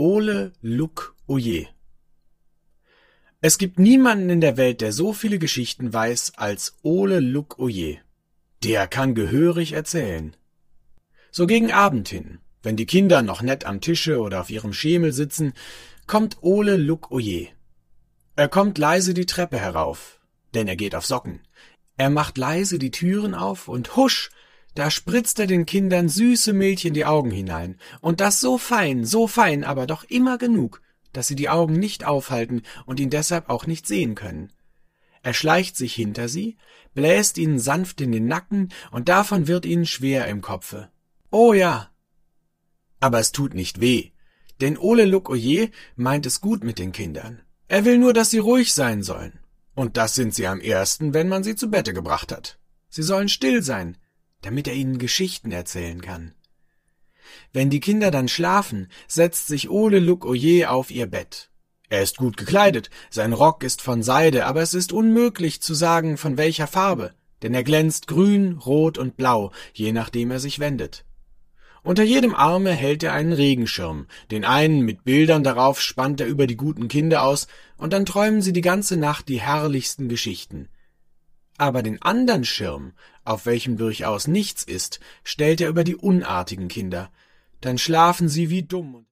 Ole Luk Oje. Es gibt niemanden in der Welt, der so viele Geschichten weiß als Ole Luk Oje. Der kann gehörig erzählen. So gegen Abend hin, wenn die Kinder noch nett am Tische oder auf ihrem Schemel sitzen, kommt Ole Luk Oje. Er kommt leise die Treppe herauf, denn er geht auf Socken. Er macht leise die Türen auf und husch, da spritzt er den Kindern süße Milch in die Augen hinein, und das so fein, aber doch immer genug, dass sie die Augen nicht aufhalten und ihn deshalb auch nicht sehen können. Er schleicht sich hinter sie, bläst ihnen sanft in den Nacken, und davon wird ihnen schwer im Kopfe. Oh ja! Aber es tut nicht weh, denn Ole Luk Oje meint es gut mit den Kindern. Er will nur, dass sie ruhig sein sollen. Und das sind sie am ersten, wenn man sie zu Bette gebracht hat. Sie sollen still sein, damit er ihnen Geschichten erzählen kann. Wenn die Kinder dann schlafen, setzt sich Ole Luk Oje auf ihr Bett. Er ist gut gekleidet, sein Rock ist von Seide, aber es ist unmöglich zu sagen, von welcher Farbe, denn er glänzt grün, rot und blau, je nachdem er sich wendet. Unter jedem Arme hält er einen Regenschirm, den einen mit Bildern darauf spannt er über die guten Kinder aus, und dann träumen sie die ganze Nacht die herrlichsten Geschichten. Aber den andern Schirm, auf welchem durchaus nichts ist, stellt er über die unartigen Kinder, dann schlafen sie wie dumm.